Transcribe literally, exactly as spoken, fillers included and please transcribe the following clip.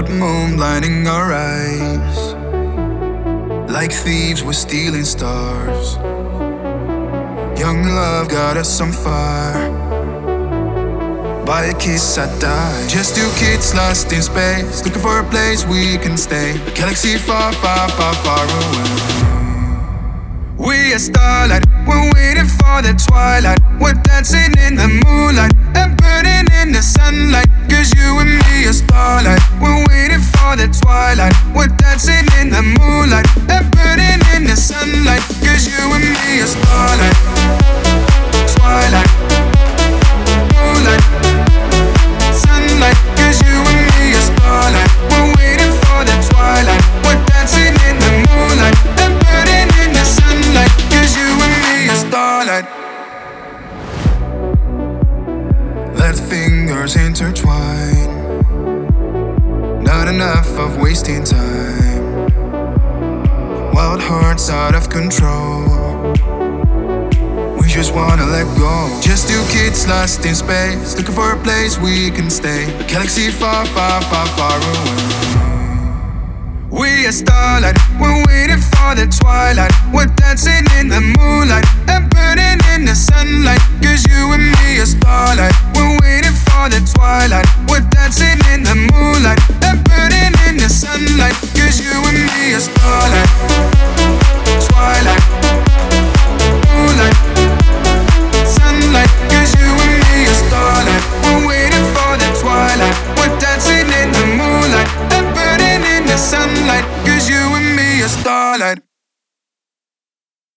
moon blinding our eyes. Like thieves, we're stealing stars. Young love got us on fire. By a kiss I die. Just two kids lost in space, looking for a place we can stay. A galaxy far, far, far, far away. We are starlight, we're waiting for the twilight. We're dancing in the moonlight and burning in the sunlight. Cause you and me are starlight. We're waiting for the twilight. We're dancing in the moonlight and burning in the sunlight. Cause you and me are starlight. Twilight, moonlight, sunlight. Cause you and me are starlight. We're waiting for the twilight. We're dancing in the moonlight and burning in the sunlight. Cause you and me are starlight. Let fingers intertwine. Not enough of wasting time. Wild hearts out of control. We just wanna let go. Just two kids lost in space, looking for a place we can stay. A galaxy far, far, far, far away. We are starlight, we're waiting for the twilight. We're dancing in the moonlight